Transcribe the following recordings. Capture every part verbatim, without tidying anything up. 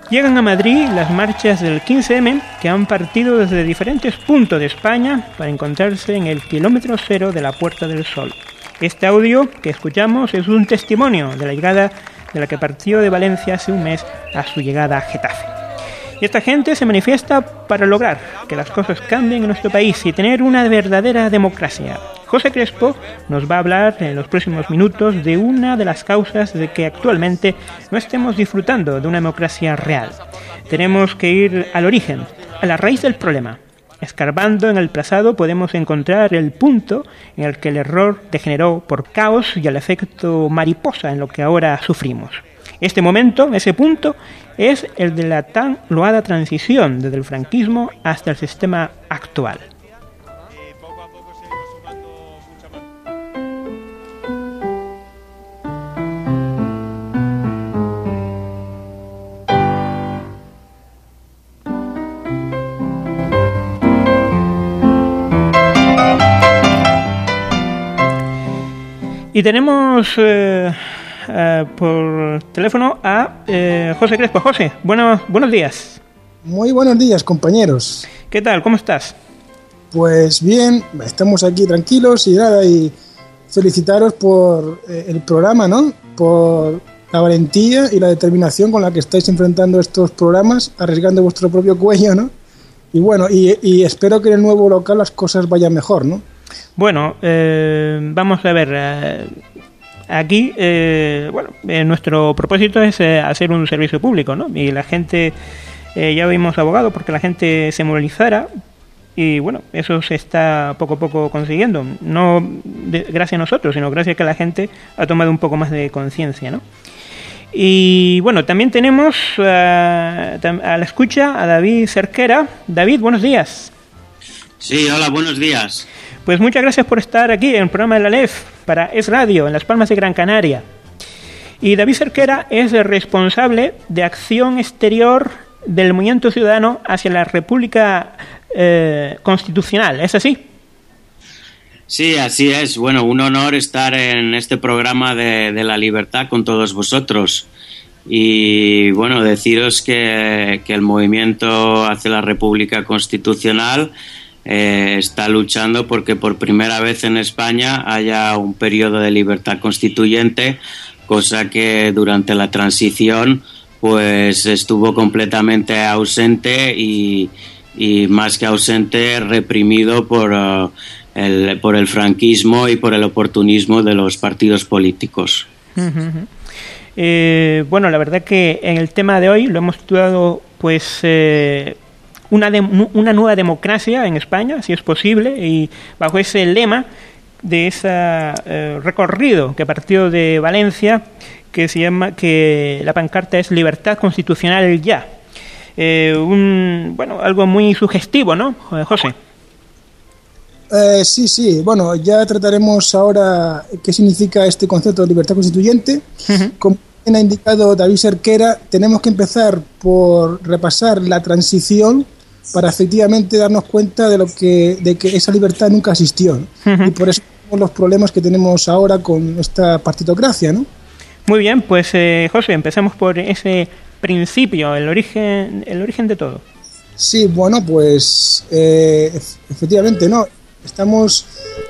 Llegan a Madrid las marchas del quince eme que han partido desde diferentes puntos de España para encontrarse en el kilómetro cero de la Puerta del Sol. Este audio que escuchamos es un testimonio de la llegada de la que partió de Valencia hace un mes a su llegada a Getafe. Y esta gente se manifiesta para lograr que las cosas cambien en nuestro país y tener una verdadera democracia. José Crespo nos va a hablar en los próximos minutos de una de las causas de que actualmente no estemos disfrutando de una democracia real. Tenemos que ir al origen, a la raíz del problema. Escarbando en el pasado podemos encontrar el punto en el que el error degeneró por caos y el efecto mariposa en lo que ahora sufrimos. Este momento, ese punto, es el de la tan loada transición desde el franquismo hasta el sistema actual. Y tenemos eh, eh, por teléfono a eh, José Crespo. José, bueno, buenos días. Muy buenos días, compañeros. ¿Qué tal? ¿Cómo estás? Pues bien, estamos aquí tranquilos y nada, y felicitaros por eh, el programa, ¿no? Por la valentía y la determinación con la que estáis enfrentando estos programas, arriesgando vuestro propio cuello, ¿no? Y bueno, y, y espero que en el nuevo local las cosas vayan mejor, ¿no? Bueno, eh, vamos a ver, eh, aquí, eh, bueno, eh, nuestro propósito es eh, hacer un servicio público, ¿no? Y la gente, eh, ya vimos abogado porque la gente se movilizara y bueno, eso se está poco a poco consiguiendo, no de, gracias a nosotros, sino gracias a que la gente ha tomado un poco más de conciencia, ¿no? Y bueno, también tenemos uh, a la escucha a David Cerquera. David, buenos días. Sí, hola, buenos días. Pues muchas gracias por estar aquí en el programa de la L E F para Es Radio, en Las Palmas de Gran Canaria. Y David Cerquera es el responsable de acción exterior del Movimiento Ciudadano hacia la República eh, Constitucional, ¿es así? Sí, así es. Bueno, un honor estar en este programa de, de la libertad con todos vosotros. Y bueno, deciros que, que el Movimiento hacia la República Constitucional Eh, está luchando porque por primera vez en España haya un periodo de libertad constituyente, cosa que durante la transición pues estuvo completamente ausente y, y más que ausente, reprimido por, uh, el, por el franquismo y por el oportunismo de los partidos políticos. Uh-huh. Eh, bueno, la verdad que en el tema de hoy lo hemos titulado pues... Eh, Una, de, una nueva democracia en España, si es posible, y bajo ese lema de ese eh, recorrido que partió de Valencia, que se llama, que la pancarta es Libertad Constitucional ya. Eh, un, bueno, algo muy sugestivo, ¿no, José? Eh, sí, sí. Bueno, ya trataremos ahora qué significa este concepto de libertad constituyente. Uh-huh. Como ha indicado David Cerquera, tenemos que empezar por repasar la transición para efectivamente darnos cuenta de lo que de que esa libertad nunca existió, ¿no? Uh-huh. Y por eso tenemos los problemas que tenemos ahora con esta partitocracia, ¿no? Muy bien, pues eh, José, empecemos por ese principio, el origen el origen de todo. Sí, bueno, pues eh, efectivamente, ¿no? Estamos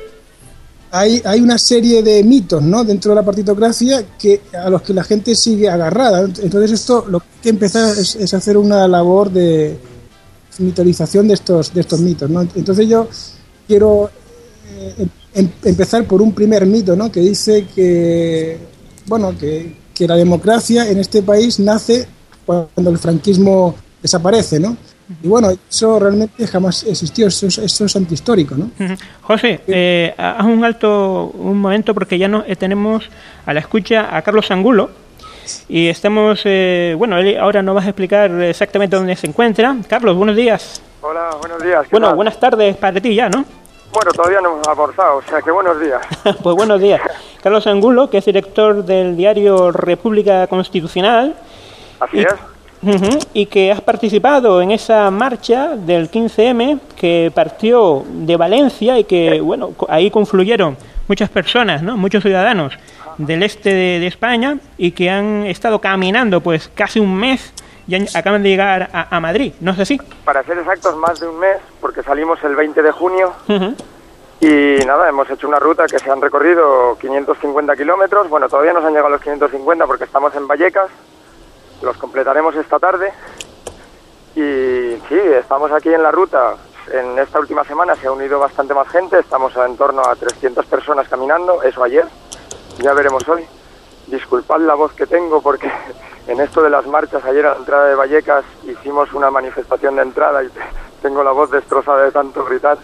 hay hay una serie de mitos, ¿no?, dentro de la partitocracia que a los que la gente sigue agarrada. Entonces esto lo que hay que empezar es, es hacer una labor de mitolización de estos de estos mitos, ¿no? Entonces yo quiero eh, em, empezar por un primer mito, ¿no?, que dice que bueno que, que la democracia en este país nace cuando el franquismo desaparece, ¿no? Y bueno, eso realmente jamás existió, eso es, eso es antihistórico, ¿no? José, eh, haz un alto un momento porque ya no eh, tenemos a la escucha a Carlos Angulo. Y estamos, eh, bueno, él ahora nos vas a explicar exactamente dónde se encuentra. Carlos, buenos días. Hola, buenos días. Bueno, tal? buenas tardes para ti ya, ¿no? Bueno, todavía no hemos almorzado, o sea que buenos días. Pues buenos días. Carlos Angulo, que es director del diario República Constitucional. Así y, es. Uh-huh, y que has participado en esa marcha del quince eme que partió de Valencia y que, bueno, ahí confluyeron muchas personas, ¿no?, muchos ciudadanos del este de, de España y que han estado caminando pues casi un mes ya acaban de llegar a, a Madrid, ¿no es así? Para ser exactos, más de un mes, porque salimos el veinte de junio. Uh-huh. Y nada, hemos hecho una ruta que se han recorrido quinientos cincuenta kilómetros. Bueno, todavía no se han llegado a los quinientos cincuenta porque estamos en Vallecas. Los completaremos esta tarde. Y sí, estamos aquí en la ruta. En esta última semana se ha unido bastante más gente. Estamos en torno a trescientas personas caminando. Eso ayer. Ya veremos hoy. Disculpad la voz que tengo porque en esto de las marchas, ayer a la entrada de Vallecas hicimos una manifestación de entrada y tengo la voz destrozada de tanto gritar.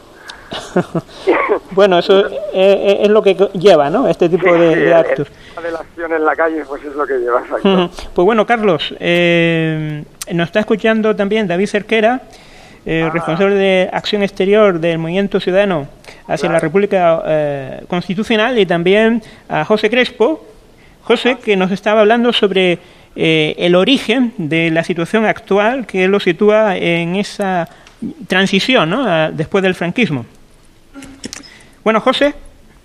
Bueno, eso es, es lo que lleva, ¿no? Este tipo sí, de, sí, de actos. El, de la acción en la calle, pues es lo que lleva, exacto. Uh-huh. Pues bueno, Carlos, eh, nos está escuchando también David Cerquera, eh, ah. responsable de Acción Exterior del Movimiento Ciudadano hacia claro. la República eh, Constitucional, y también a José Crespo. José, que nos estaba hablando sobre eh, el origen de la situación actual, que lo sitúa en esa transición, ¿no? A, después del franquismo. Bueno, José.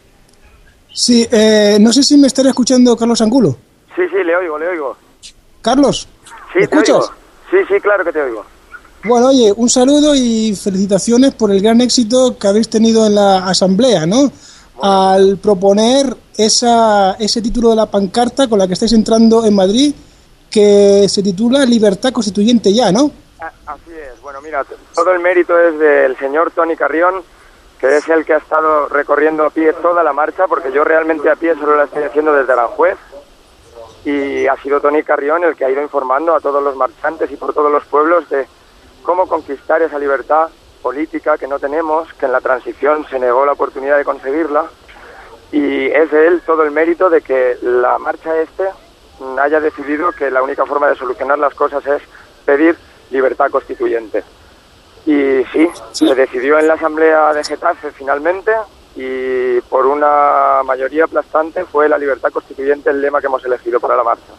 Sí, eh, no sé si me estará escuchando Carlos Angulo. Sí, sí, le oigo, le oigo. Carlos, sí, ¿me escuchas? Oigo. Sí, sí, claro que te oigo. Bueno, oye, un saludo y felicitaciones por el gran éxito que habéis tenido en la asamblea, ¿no? Bueno. Al proponer esa, ese título de la pancarta con la que estáis entrando en Madrid, que se titula Libertad Constituyente ya, ¿no? Así es. Bueno, mira, todo el mérito es del señor Toni Carrión, que es el que ha estado recorriendo a pie toda la marcha, porque yo realmente a pie solo la estoy haciendo desde Aranjuez, y ha sido Toni Carrión el que ha ido informando a todos los marchantes y por todos los pueblos de cómo conquistar esa libertad política que no tenemos, que en la transición se negó la oportunidad de conseguirla, y es de él todo el mérito de que la marcha este haya decidido que la única forma de solucionar las cosas es pedir libertad constituyente. Y sí, se decidió en la asamblea de Getafe finalmente, y por una mayoría aplastante fue la libertad constituyente el lema que hemos elegido para la marcha.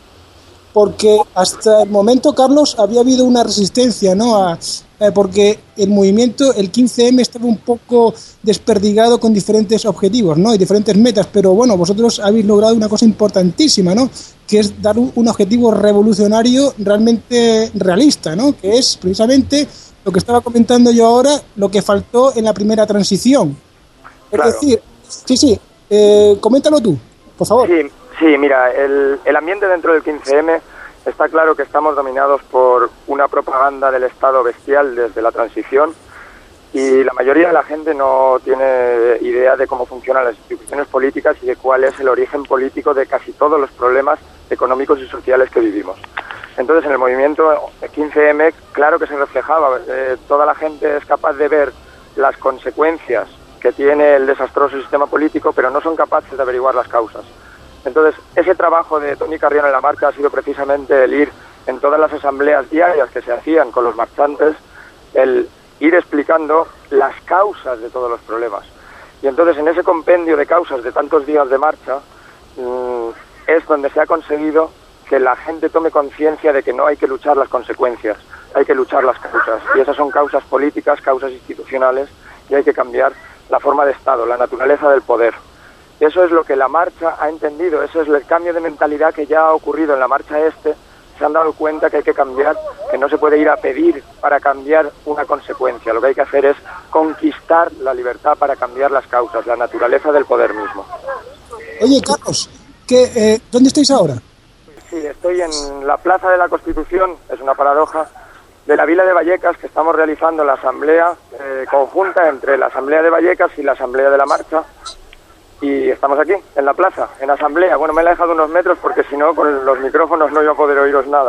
Porque hasta el momento, Carlos, había habido una resistencia, ¿no? A, eh, porque el movimiento, el quince eme, estaba un poco desperdigado con diferentes objetivos, ¿no? Y diferentes metas, pero bueno, vosotros habéis logrado una cosa importantísima, ¿no? Que es dar un, un objetivo revolucionario realmente realista, ¿no? Que es precisamente lo que estaba comentando yo ahora, lo que faltó en la primera transición. Es claro. decir, sí, sí, eh, coméntalo tú, por favor. Sí, sí, mira, el, el ambiente dentro del quince eme está claro que estamos dominados por una propaganda del Estado bestial desde la transición, y la mayoría de la gente no tiene idea de cómo funcionan las instituciones políticas y de cuál es el origen político de casi todos los problemas económicos y sociales que vivimos. Entonces, en el movimiento quince eme, claro que se reflejaba, eh, toda la gente es capaz de ver las consecuencias que tiene el desastroso sistema político, pero no son capaces de averiguar las causas. Entonces, ese trabajo de Toni Carrión en la marcha ha sido precisamente el ir en todas las asambleas diarias que se hacían con los marchantes, el ir explicando las causas de todos los problemas. Y entonces, en ese compendio de causas de tantos días de marcha, mmm, es donde se ha conseguido que la gente tome conciencia de que no hay que luchar las consecuencias, hay que luchar las causas. Y esas son causas políticas, causas institucionales, y hay que cambiar la forma de Estado, la naturaleza del poder. Eso es lo que la marcha ha entendido, ese es el cambio de mentalidad que ya ha ocurrido en la marcha este. Se han dado cuenta que hay que cambiar, que no se puede ir a pedir para cambiar una consecuencia. Lo que hay que hacer es conquistar la libertad para cambiar las causas, la naturaleza del poder mismo. Oye, Carlos, ¿qué, eh, ¿dónde estáis ahora? Sí, estoy en la Plaza de la Constitución, es una paradoja, de la Vila de Vallecas, que estamos realizando la asamblea eh, conjunta entre la Asamblea de Vallecas y la Asamblea de la Marcha. Y estamos aquí, en la plaza, en asamblea. Bueno, me he alejado unos metros porque si no, con los micrófonos no iba a poder oíros nada.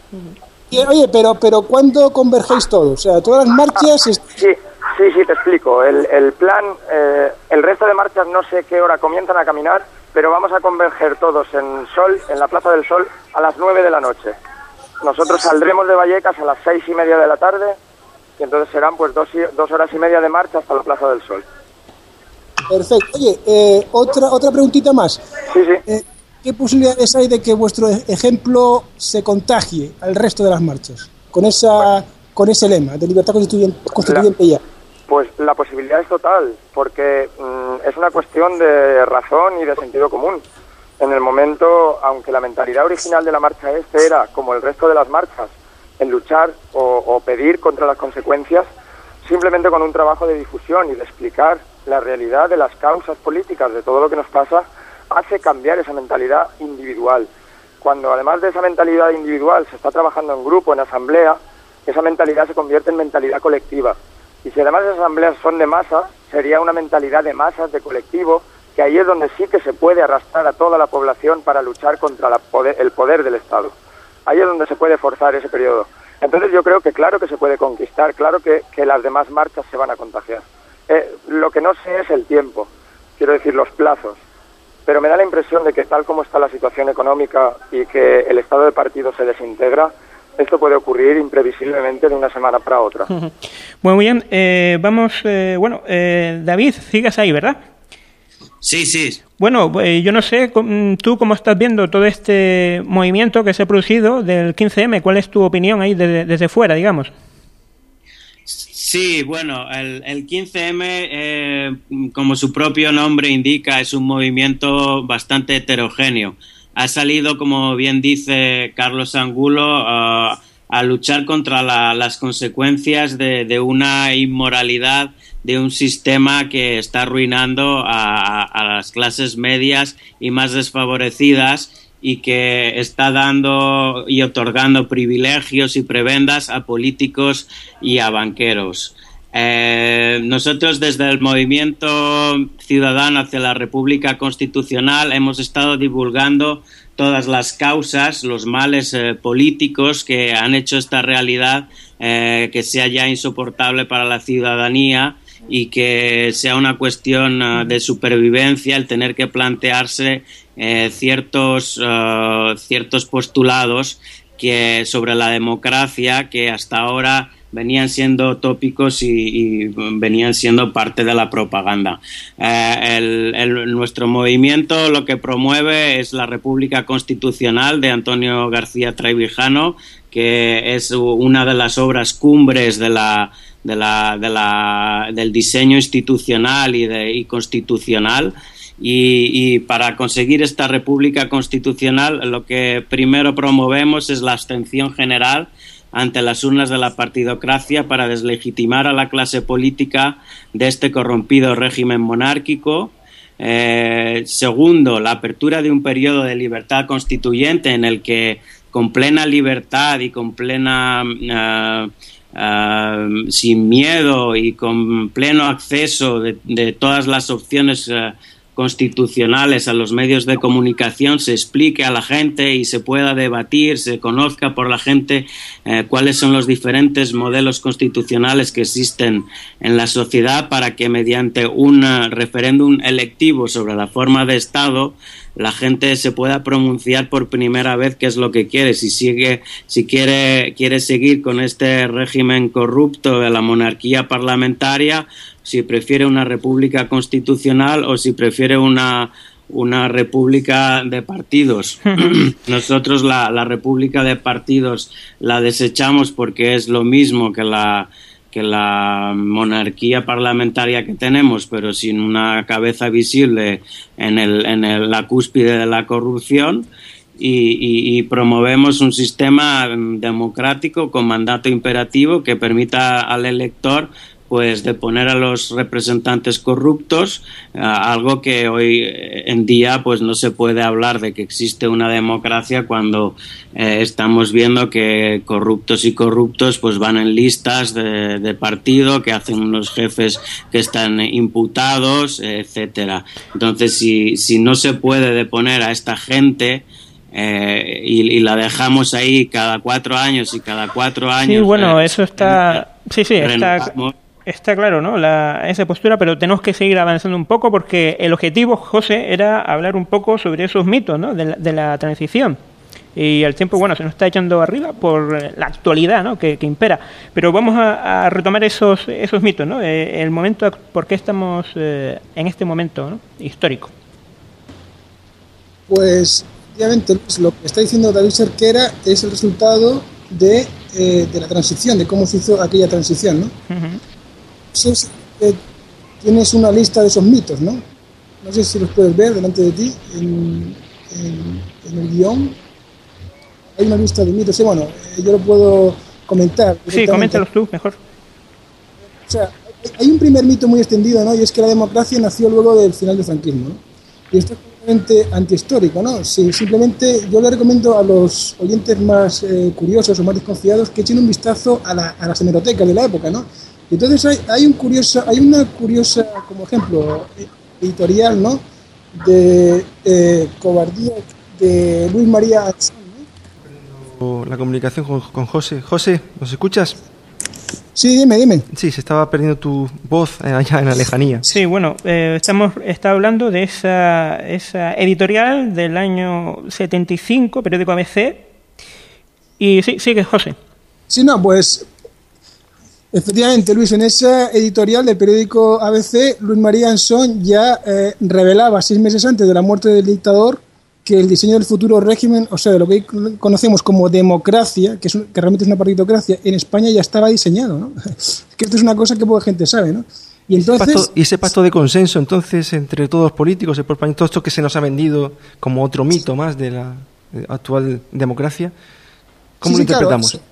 Y, oye, pero pero ¿cuándo convergéis todos? O sea, todas las marchas... Ah, sí, sí, sí, te explico. El, el plan, eh, el resto de marchas no sé qué hora comienzan a caminar, pero vamos a converger todos en Sol, en la Plaza del Sol, a las nueve de la noche. Nosotros saldremos de Vallecas a las seis y media de la tarde, y entonces serán pues dos, dos horas y media de marcha hasta la Plaza del Sol. Perfecto. Oye, eh, otra otra preguntita más. Sí, sí. Eh, ¿Qué posibilidades hay de que vuestro ejemplo se contagie al resto de las marchas con esa con ese lema de libertad constituyente, constituyente ya? Pues la posibilidad es total, porque mmm, es una cuestión de razón y de sentido común. En el momento, aunque la mentalidad original de la marcha este era, como el resto de las marchas, en luchar o, o pedir contra las consecuencias, simplemente con un trabajo de difusión y de explicar la realidad de las causas políticas de todo lo que nos pasa, hace cambiar esa mentalidad individual. Cuando además de esa mentalidad individual se está trabajando en grupo, en asamblea, esa mentalidad se convierte en mentalidad colectiva. Y si además las asambleas son de masa, sería una mentalidad de masas, de colectivo, que ahí es donde sí que se puede arrastrar a toda la población para luchar contra la poder, el poder del Estado. Ahí es donde se puede forzar ese periodo. Entonces yo creo que claro que se puede conquistar, claro que, que las demás marchas se van a contagiar. Eh, lo que no sé es el tiempo, quiero decir los plazos, pero me da la impresión de que tal como está la situación económica y que el estado de partido se desintegra, esto puede ocurrir imprevisiblemente de una semana para otra. Bueno, muy bien, eh, vamos, eh, bueno, eh, David, sigas ahí, ¿verdad? Sí, sí. Bueno, eh, yo no sé, tú cómo estás viendo todo este movimiento que se ha producido del quince eme, ¿cuál es tu opinión ahí desde, desde fuera, digamos? Sí, bueno, el, el quince eme, eh, como su propio nombre indica, es un movimiento bastante heterogéneo. Ha salido, como bien dice Carlos Angulo, uh, a luchar contra la, las consecuencias de, de una inmoralidad, de un sistema que está arruinando a, a las clases medias y más desfavorecidas y que está dando y otorgando privilegios y prebendas a políticos y a banqueros. Eh, nosotros desde el Movimiento Ciudadano hacia la República Constitucional hemos estado divulgando todas las causas, los males eh, políticos que han hecho esta realidad eh, que sea ya insoportable para la ciudadanía y que sea una cuestión uh, de supervivencia el tener que plantearse eh, ciertos, uh, ciertos postulados que sobre la democracia que hasta ahora venían siendo tópicos y, y venían siendo parte de la propaganda. Eh, el, el, nuestro movimiento lo que promueve es la República Constitucional de Antonio García Trevijano, que es una de las obras cumbres de la, de la, de la, del diseño institucional y, de, y constitucional. Y, y para conseguir esta República Constitucional lo que primero promovemos es la abstención general ante las urnas de la partidocracia para deslegitimar a la clase política de este corrompido régimen monárquico. Eh, segundo, la apertura de un periodo de libertad constituyente en el que con plena libertad y con plena uh, uh, sin miedo y con pleno acceso de, de todas las opciones uh, constitucionales a los medios de comunicación se explique a la gente y se pueda debatir, se conozca por la gente eh, cuáles son los diferentes modelos constitucionales que existen en la sociedad para que mediante un uh, referéndum electivo sobre la forma de Estado la gente se pueda pronunciar por primera vez qué es lo que quiere, si sigue, si quiere, quiere seguir con este régimen corrupto de la monarquía parlamentaria, si prefiere una república constitucional o si prefiere una, una república de partidos. Nosotros la, la república de partidos la desechamos porque es lo mismo que la que la monarquía parlamentaria que tenemos, pero sin una cabeza visible en, el, en el, la cúspide de la corrupción, y, y, y promovemos un sistema democrático con mandato imperativo que permita al elector pues deponer a los representantes corruptos, uh, algo que hoy en día pues no se puede hablar de que existe una democracia cuando eh, estamos viendo que corruptos y corruptos pues van en listas de, de partido, que hacen unos jefes que están imputados, etcétera. Entonces, si, si no se puede deponer a esta gente eh, y, y la dejamos ahí cada cuatro años y cada cuatro años... Sí, bueno, eh, eso está... Sí, sí, está... renovamos. Está claro, ¿no? La, esa postura, pero tenemos que seguir avanzando un poco porque el objetivo, José, era hablar un poco sobre esos mitos, ¿no? De la, de la transición. Y el tiempo, bueno, se nos está echando arriba por la actualidad, ¿no? Que, que impera. Pero vamos a, a retomar esos esos mitos, ¿no? Eh, el momento, ¿por qué estamos eh, en este momento, ¿no? Histórico? Pues, obviamente, pues, lo que está diciendo David Cerquera es el resultado de, eh, de la transición, de cómo se hizo aquella transición, ¿no? Uh-huh. Entonces, eh, tienes una lista de esos mitos, ¿no? No sé si los puedes ver delante de ti en, en, en el guión. Hay una lista de mitos. Sí, bueno, eh, yo lo puedo comentar. Sí, coméntalos tú, mejor. O sea, hay un primer mito muy extendido, ¿no? Y es que la democracia nació luego del final del franquismo, ¿no? Y esto es completamente antihistórico, ¿no? Sí, simplemente yo le recomiendo a los oyentes más eh, curiosos o más desconfiados que echen un vistazo a, la, a las hemerotecas de la época, ¿no? Y entonces hay, hay, un curioso, hay una curiosa, como ejemplo, editorial, ¿no? De eh, Cobardía de Luis María Anson, ¿no? La comunicación con, con José. José, ¿nos escuchas? Sí, dime, dime. Sí, se estaba perdiendo tu voz allá en la lejanía. Sí, bueno, eh, estamos está hablando de esa, esa editorial del año setenta y cinco, periódico A B C. Y sí, sigue, José. Sí, no, pues efectivamente, Luis, en esa editorial del periódico A B C, Luis María Anson ya eh, revelaba seis meses antes de la muerte del dictador que el diseño del futuro régimen, o sea, de lo que conocemos como democracia, que, es un, que realmente es una partitocracia, en España ya estaba diseñado, ¿no? Es que esto es una cosa que poca gente sabe, ¿no? Y entonces... Ese pacto, y ese pacto de consenso, entonces, entre todos los políticos, el España, todo esto que se nos ha vendido como otro mito más de la actual democracia, ¿cómo sí, lo sí, interpretamos? Claro,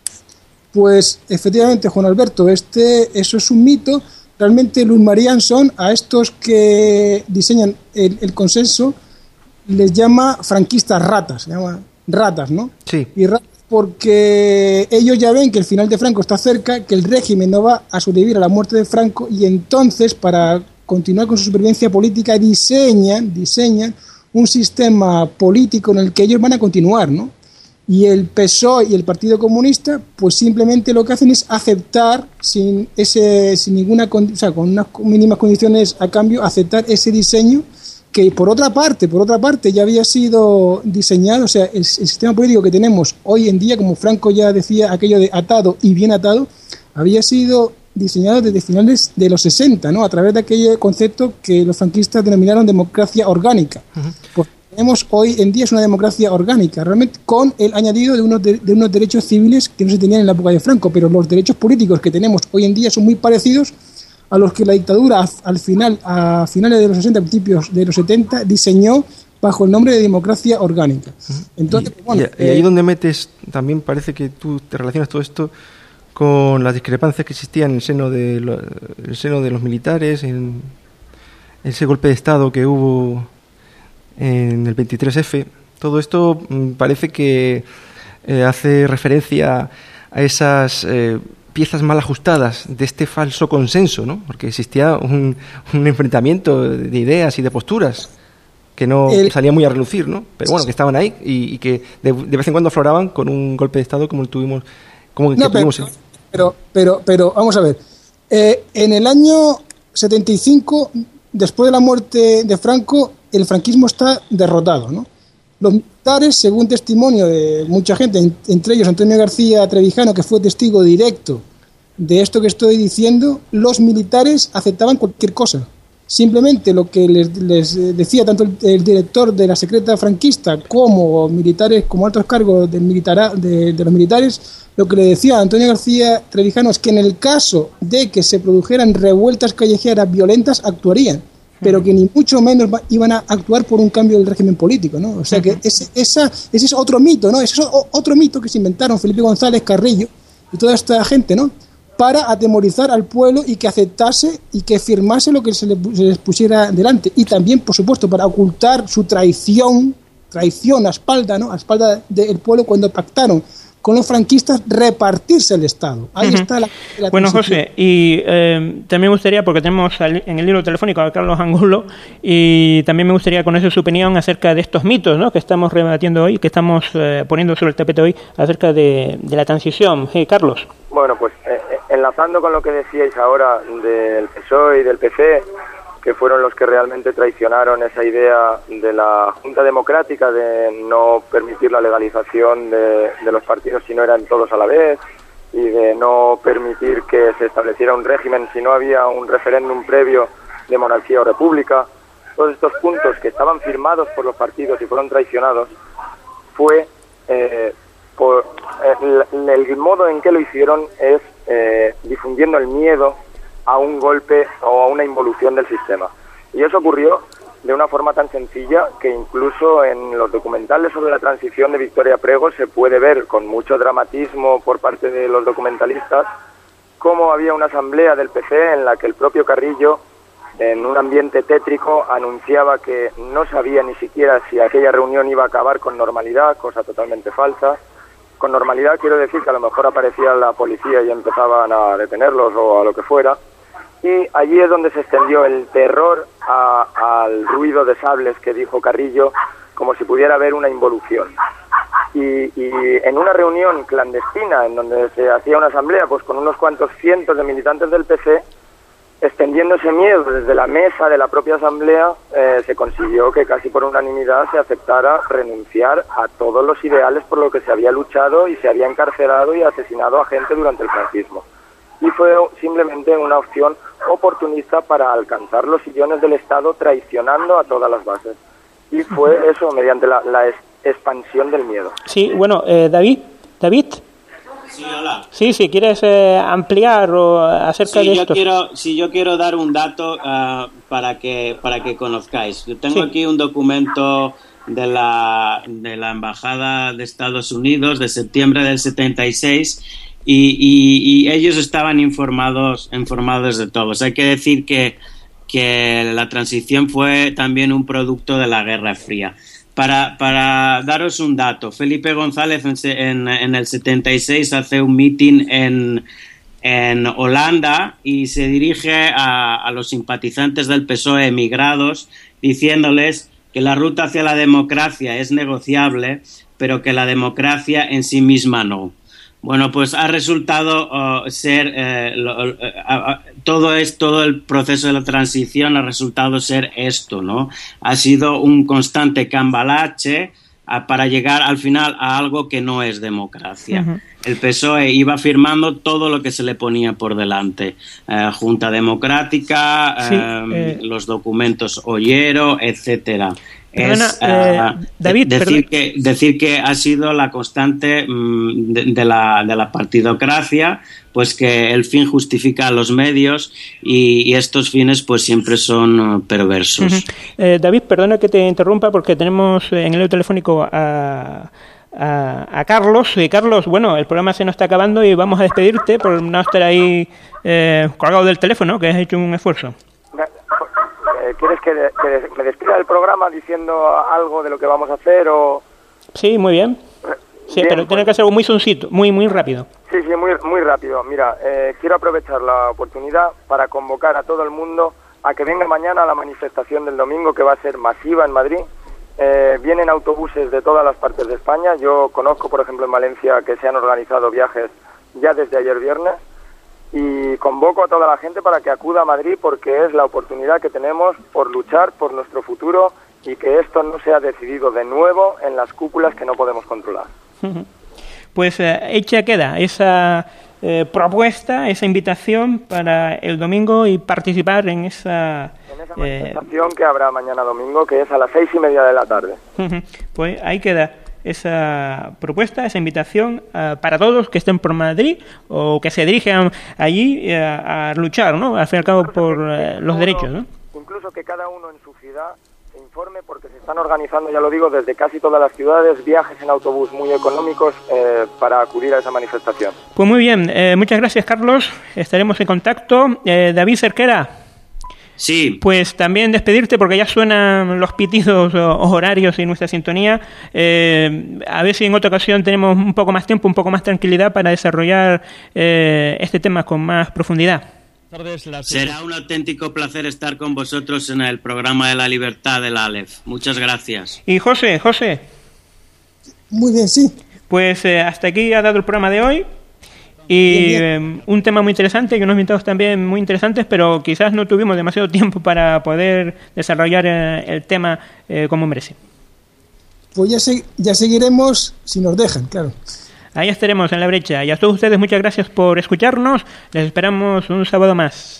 pues, efectivamente, Juan Alberto, este, eso es un mito. Realmente Luis María Anson, a estos que diseñan el, el consenso, les llama franquistas ratas, se llama ratas, ¿no? Sí. Y ratas porque ellos ya ven que el final de Franco está cerca, que el régimen no va a sobrevivir a la muerte de Franco y entonces para continuar con su supervivencia política diseñan, diseñan un sistema político en el que ellos van a continuar, ¿no? Y el P S O E y el Partido Comunista pues simplemente lo que hacen es aceptar sin ese sin ninguna, o sea, con unas mínimas condiciones a cambio, aceptar ese diseño que por otra parte, por otra parte ya había sido diseñado, o sea, el, el sistema político que tenemos hoy en día, como Franco ya decía, aquello de atado y bien atado, había sido diseñado desde finales de los sesenta, ¿no? A través de aquel concepto que los franquistas denominaron democracia orgánica. Uh-huh. Pues tenemos hoy en día es una democracia orgánica, realmente con el añadido de unos, de, de unos derechos civiles que no se tenían en la época de Franco, pero los derechos políticos que tenemos hoy en día son muy parecidos a los que la dictadura al final, a finales de los sesenta, principios de los setenta, diseñó bajo el nombre de democracia orgánica. Entonces, y, bueno, y, y ahí eh, donde metes, también parece que tú te relacionas todo esto con las discrepancias que existían en el seno de, lo, el seno de los militares, en ese golpe de Estado que hubo en el veintitrés efe. Todo esto mmm, parece que eh, hace referencia a esas... Eh, piezas mal ajustadas de este falso consenso, ¿no? Porque existía un, un enfrentamiento de ideas y de posturas que no el, salía muy a relucir, ¿no? Pero bueno, que estaban ahí y, y que de, de vez en cuando afloraban con un golpe de Estado como el tuvimos, como el no, que pero, tuvimos. En... Pero, pero, pero, vamos a ver. Eh, en el año setenta y cinco, después de la muerte de Franco, el franquismo está derrotado, ¿no? Los militares, según testimonio de mucha gente, entre ellos Antonio García Trevijano, que fue testigo directo de esto que estoy diciendo, los militares aceptaban cualquier cosa. Simplemente lo que les, les decía tanto el, el director de la secreta franquista como militares, como altos cargos del militar, de, de los militares, lo que le decía a Antonio García Trevijano es que en el caso de que se produjeran revueltas callejeras violentas, actuarían, pero que ni mucho menos iban a actuar por un cambio del régimen político, ¿no? O sea que ese, esa, ese es otro mito, ¿no? Ese es otro mito que se inventaron Felipe González, Carrillo y toda esta gente, ¿no? Para atemorizar al pueblo y que aceptase y que firmase lo que se, le, se les pusiera delante. Y también, por supuesto, para ocultar su traición, traición a espalda, ¿no? A espalda del pueblo cuando pactaron con los franquistas repartirse el Estado. Ahí uh-huh. está la, la Bueno, José, y eh, también me gustaría, porque tenemos en el hilo telefónico a Carlos Angulo, y también me gustaría conocer su opinión acerca de estos mitos, ¿no?, que estamos rebatiendo hoy, que estamos eh, poniendo sobre el tapete hoy, acerca de, de la transición. Hey, Carlos. Bueno, pues eh, enlazando con lo que decíais ahora del P S O E y del P C, que fueron los que realmente traicionaron esa idea de la Junta Democrática de no permitir la legalización de, de los partidos si no eran todos a la vez, y de no permitir que se estableciera un régimen si no había un referéndum previo de monarquía o república. Todos estos puntos que estaban firmados por los partidos y fueron traicionados fue eh, por eh, el, el modo en que lo hicieron es eh, difundiendo el miedo a un golpe o a una involución del sistema. Y eso ocurrió de una forma tan sencilla que incluso en los documentales sobre la transición de Victoria Prego se puede ver con mucho dramatismo por parte de los documentalistas cómo había una asamblea del P C en la que el propio Carrillo, en un ambiente tétrico, anunciaba que no sabía ni siquiera si aquella reunión iba a acabar con normalidad, cosa totalmente falsa. Con normalidad quiero decir que a lo mejor aparecía la policía y empezaban a detenerlos o a lo que fuera. Y allí es donde se extendió el terror a, al ruido de sables que dijo Carrillo, como si pudiera haber una involución. Y, y en una reunión clandestina en donde se hacía una asamblea pues con unos cuantos cientos de militantes del P C, extendiendo ese miedo desde la mesa de la propia asamblea, eh, se consiguió que casi por unanimidad se aceptara renunciar a todos los ideales por los que se había luchado y se había encarcelado y asesinado a gente durante el franquismo. Y fue simplemente una opción oportunista para alcanzar los sillones del Estado traicionando a todas las bases. Y fue eso, mediante la, la es, expansión del miedo. Sí, bueno, eh, David, David. Sí, hola. Sí, si quieres eh, ampliar o acerca sí, de yo esto. Quiero, sí, yo quiero dar un dato uh, para que para que conozcáis. Yo tengo sí. aquí un documento de la de la Embajada de Estados Unidos de septiembre del setenta y seis y, y, y ellos estaban informados informados de todos. Hay que decir que que la transición fue también un producto de la Guerra Fría. Para, para daros un dato, Felipe González en, en, en el setenta y seis hace un meeting en, en Holanda y se dirige a, a los simpatizantes del P S O E emigrados diciéndoles que la ruta hacia la democracia es negociable, pero que la democracia en sí misma no. Bueno, pues ha resultado uh, ser eh, lo, uh, uh, todo es todo el proceso de la transición ha resultado ser esto, ¿no? Ha sido un constante cambalache uh, para llegar al final a algo que no es democracia. Uh-huh. El P S O E iba firmando todo lo que se le ponía por delante, uh, Junta Democrática, sí, um, eh... los documentos Ollero, etcétera. Perdona, es uh, uh, David, decir que decir que ha sido la constante mm, de, de la de la partidocracia, pues que el fin justifica los medios y, y estos fines pues siempre son uh, perversos. Uh-huh. eh, David, perdona que te interrumpa porque tenemos en el telefónico a A, a Carlos. Y Carlos, bueno, el programa se nos está acabando y vamos a despedirte por no estar ahí eh, colgado del teléfono, que has hecho un esfuerzo. ¿Quieres que, de, que me despida del programa diciendo algo de lo que vamos a hacer o...? Sí, muy bien. Sí, bien, pero pues, tiene que ser muy soncito, muy muy rápido. Sí, sí, muy, muy rápido. Mira, eh, quiero aprovechar la oportunidad para convocar a todo el mundo a que venga mañana a la manifestación del domingo, que va a ser masiva en Madrid. Eh, vienen autobuses de todas las partes de España. Yo conozco, por ejemplo, en Valencia que se han organizado viajes ya desde ayer viernes. Y convoco a toda la gente para que acuda a Madrid porque es la oportunidad que tenemos por luchar por nuestro futuro y que esto no sea decidido de nuevo en las cúpulas que no podemos controlar. Pues eh, hecha queda esa eh, propuesta, esa invitación para el domingo y participar en esa... En esa manifestación eh, que habrá mañana domingo, que es a las seis y media de la tarde. Pues ahí queda esa propuesta, esa invitación uh, para todos que estén por Madrid o que se dirijan allí uh, a luchar, ¿no? Al fin y al cabo por uh, los derechos, ¿no? Incluso que cada uno en su ciudad se informe porque se están organizando, ya lo digo, desde casi todas las ciudades, viajes en autobús muy económicos eh, para acudir a esa manifestación. Pues muy bien, eh, muchas gracias, Carlos. Estaremos en contacto. Eh, David Cerquera. Sí. Pues también despedirte porque ya suenan los pitidos horarios en nuestra sintonía. Eh, a ver si en otra ocasión tenemos un poco más tiempo, un poco más tranquilidad para desarrollar eh, este tema con más profundidad. Será un auténtico placer estar con vosotros en el programa de la libertad del Aleph. Muchas gracias. Y José, José. Muy bien, sí. Pues eh, hasta aquí ha dado el programa de hoy. Y eh, un tema muy interesante y unos invitados también muy interesantes, pero quizás no tuvimos demasiado tiempo para poder desarrollar eh, el tema eh, como merece. Pues ya, se, ya seguiremos si nos dejan, claro. Ahí estaremos en la brecha. Y a todos ustedes muchas gracias por escucharnos. Les esperamos un sábado más.